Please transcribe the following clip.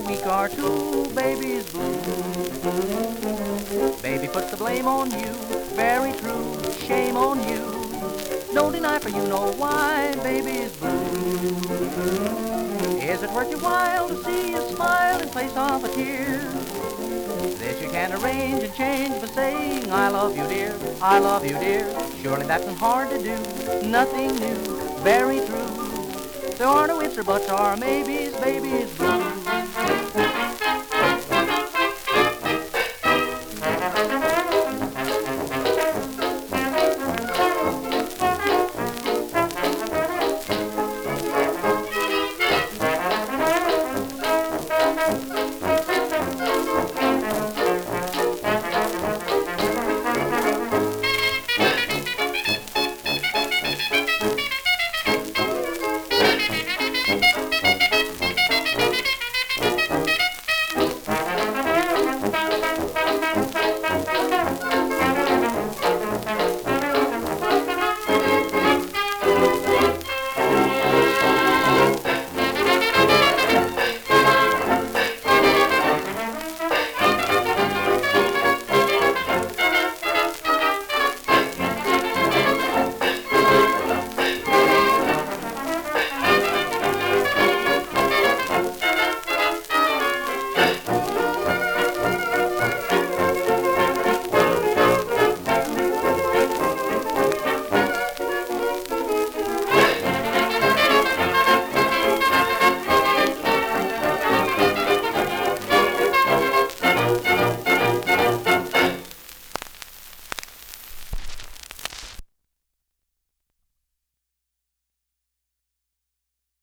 week or two, baby's blue. Baby puts the blame on you, very true, shame on you. Don't deny for you know why, baby's blue. Is it worth your while to see you smile in place of a tear? This you can arrange and change by saying, I love you, dear, I love you, dear. Surely that's not hard to do, nothing new, very true. There are no ifs or buts or maybes, baby's blue.